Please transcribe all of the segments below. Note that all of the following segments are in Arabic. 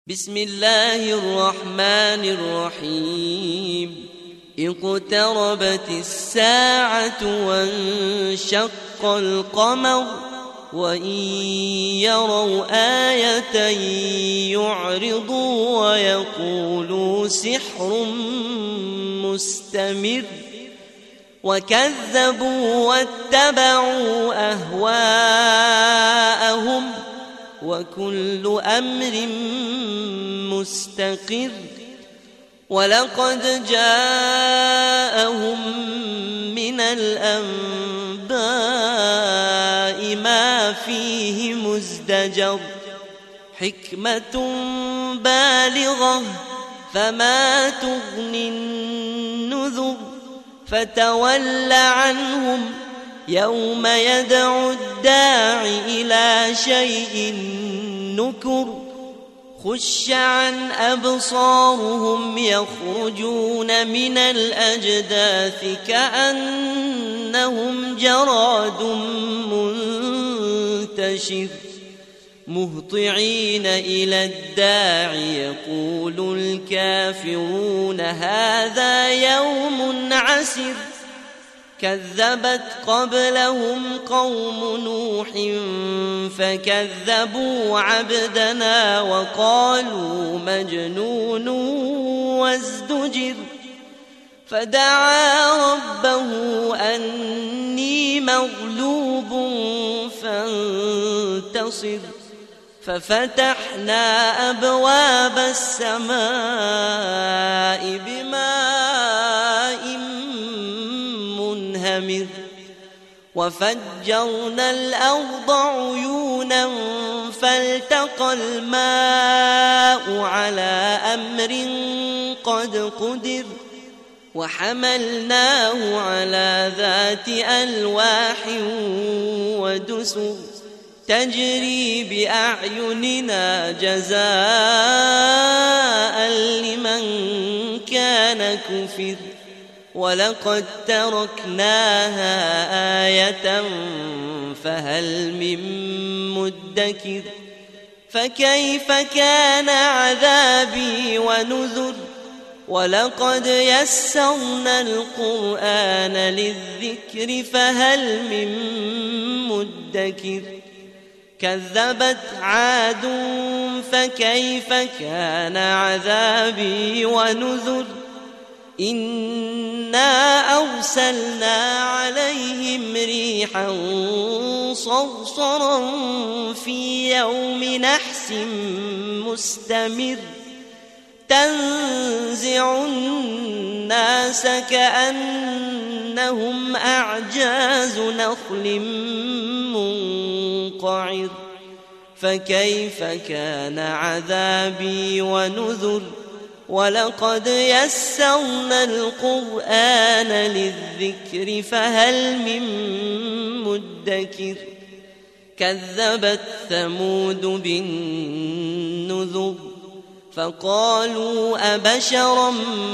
بسم الله الرحمن الرحيم اقتربت الساعة وانشق القمر وإن يروا آية يعرضوا ويقولوا سحر مستمر وكذبوا واتبعوا أهواءهم وكل أمر مستقر ولقد جاءهم من الأنباء ما فيه مزدجر حكمة بالغة فما تغني النذر فتول عنهم يوم يدعو الداع إلى شيء نكر خش عن أبصارهم يخرجون من الأجداث كأنهم جراد منتشر مهطعين إلى الداع يقول الكافرون هذا يوم عسر كذبت قبلهم قوم نوح فكذبوا عبدنا وقالوا مجنون وازدجر فدعا ربه أني مغلوب فانتصر ففتحنا أبواب السماء بماء منهمر وفجرنا الأرض عيونا فالتقى الماء على أمر قد قدر وحملناه على ذات ألواح ودسر تجري بأعيننا جزاء لمن كان كفر ولقد تركناها آية فهل من مدكر فكيف كان عذابي ونذر ولقد يسرنا القرآن للذكر فهل من مدكر كذبت عاد فكيف كان عذابي ونذر إنا أرسلنا عليهم ريحا صرصرا في يوم نحس مستمر تنزع الناس كأنهم أعجاز نخل منقعر فكيف كان عذابي ونذر ولقد يسرنا القرآن للذكر فهل من مدكر كذبت ثمود بالنذر فقالوا أبشرا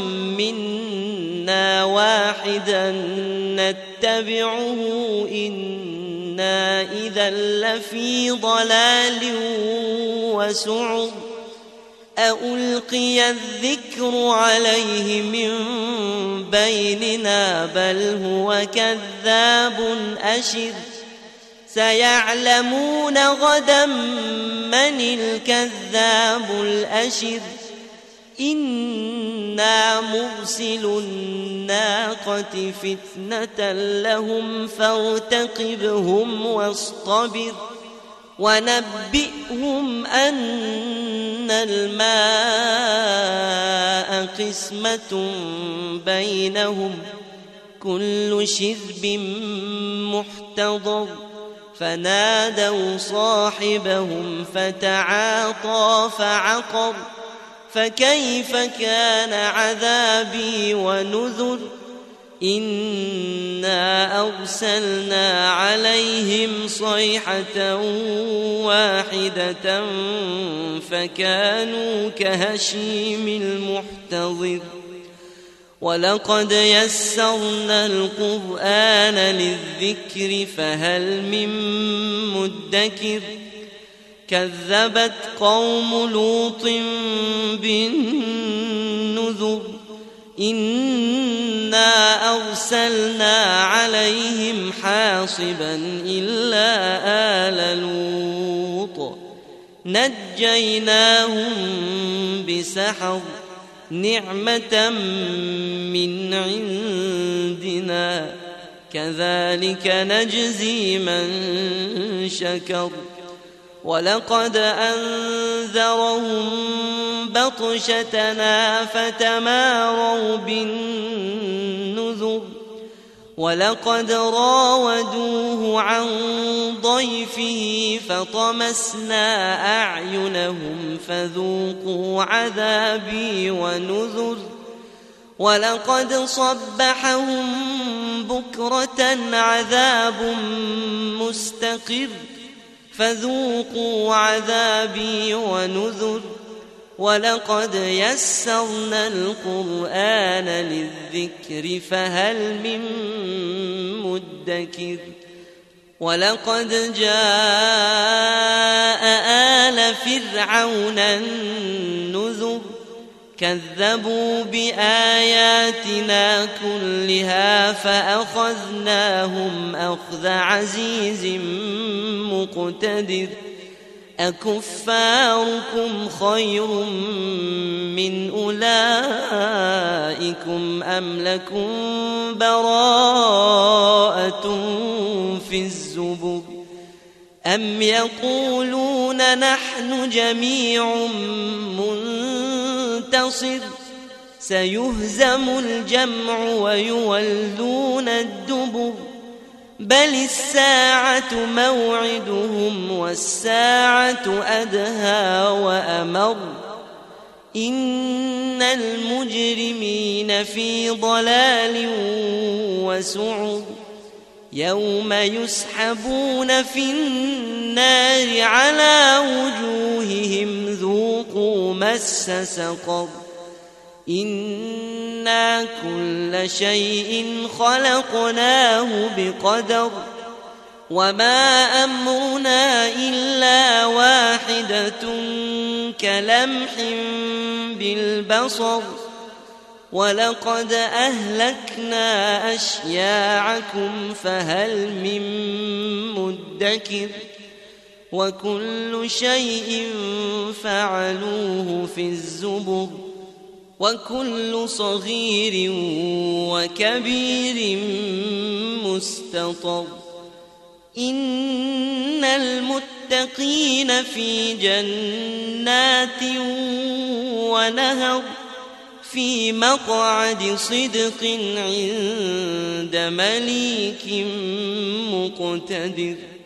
منا واحدا نتبعه إنا إذا لفي ضلال وسعر أألقي الذكر عليه من بيننا بل هو كذاب أشر سيعلمون غدا من الكذاب الأشر إنا مرسل الناقة فتنة لهم فارتقبهم واصطبر ونبئهم أن الماء قسمة بينهم كل شرب محتضر فنادوا صاحبهم فتعاطى فعقر فكيف كان عذابي ونذر إنا أرسلنا عليهم صيحة واحدة فكانوا كهشيم المحتضر ولقد يسرنا القرآن للذكر فهل من مدكر كذبت قوم لوط بالنذر إنا أرسلنا عليهم حاصبا إلا آل لوط نجيناهم بسحر نعمة من عندنا كذلك نجزي من شكر ولقد أنذرهم بطشتنا فتماروا بالنذر ولقد راودوه عن ضيفه فطمسنا أعينهم فذوقوا عذابي ونذر ولقد صبحهم بكرة عذاب مستقر فذوقوا عذابي ونذر ولقد يسرنا القرآن للذكر فهل من مدكر ولقد جاء آل فرعون النذر كذبوا بآياتنا كلها فأخذناهم أخذ عزيز مقتدر أكفاركم خير من أولئكم أم لكم براءة في الزبر أم يقولون نحن جميع منتصر سيهزم الجمع ويولون الدبر بل الساعة موعدهم والساعة أدهى وأمر إن المجرمين في ضلال وسعر يوم يسحبون في النار على وجوههم ذوقوا مس سقر إنا كل شيء خلقناه بقدر وما أمرنا إلا واحدة كلمح بالبصر ولقد أهلكنا أشياعكم فهل من مدكر وكل شيء فعلوه في الزبر وكل صغير وكبير مستطر إن المتقين في جنات ونهر في مقعد صدق عند مليك مقتدر